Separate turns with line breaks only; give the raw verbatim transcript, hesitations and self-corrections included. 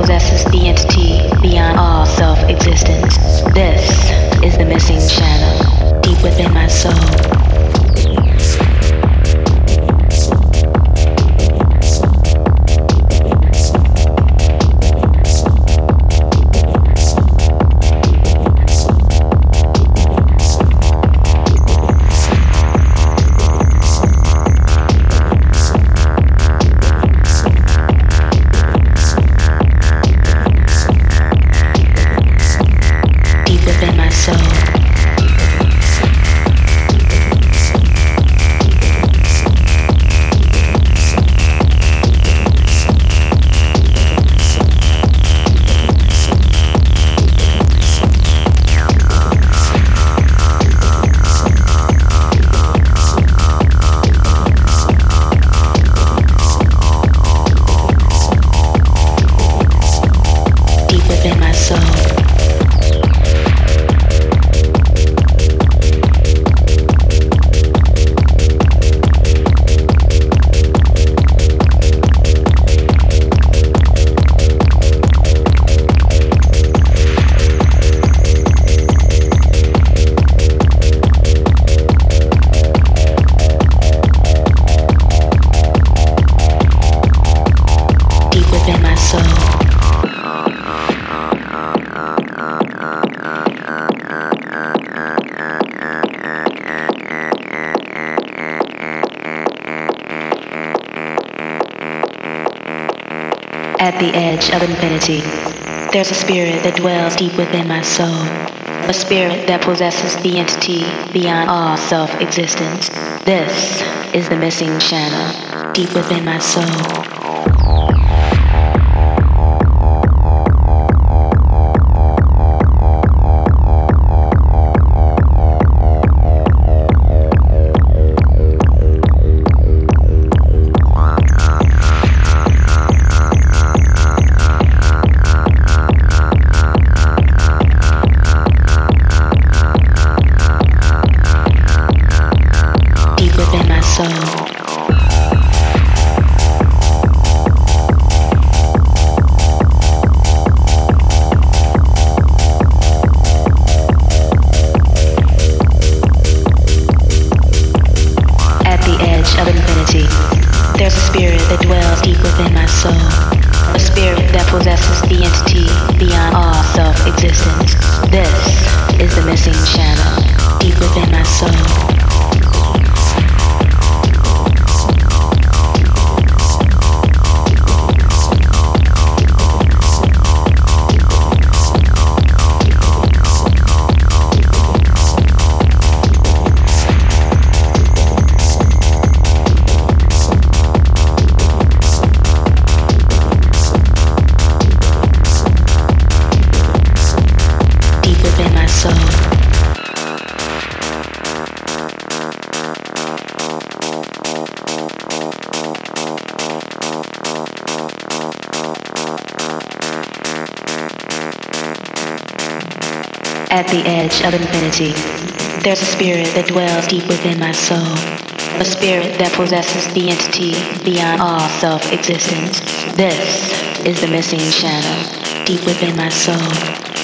possesses the entity beyond all self-existence. This is the missing channel, deep within my soul. At the edge of infinity, there's a spirit that dwells deep within my soul. A spirit that possesses the entity beyond all self-existence. This is the missing channel, deep within my soul. There's a spirit that dwells deep within my soul. A spirit that possesses the entity beyond all self-existence. This is the missing channel, deep within my soul. At the edge of infinity, there's a spirit that dwells deep within my soul. A spirit that possesses the entity beyond all self-existence. This is the missing channel, deep within my soul.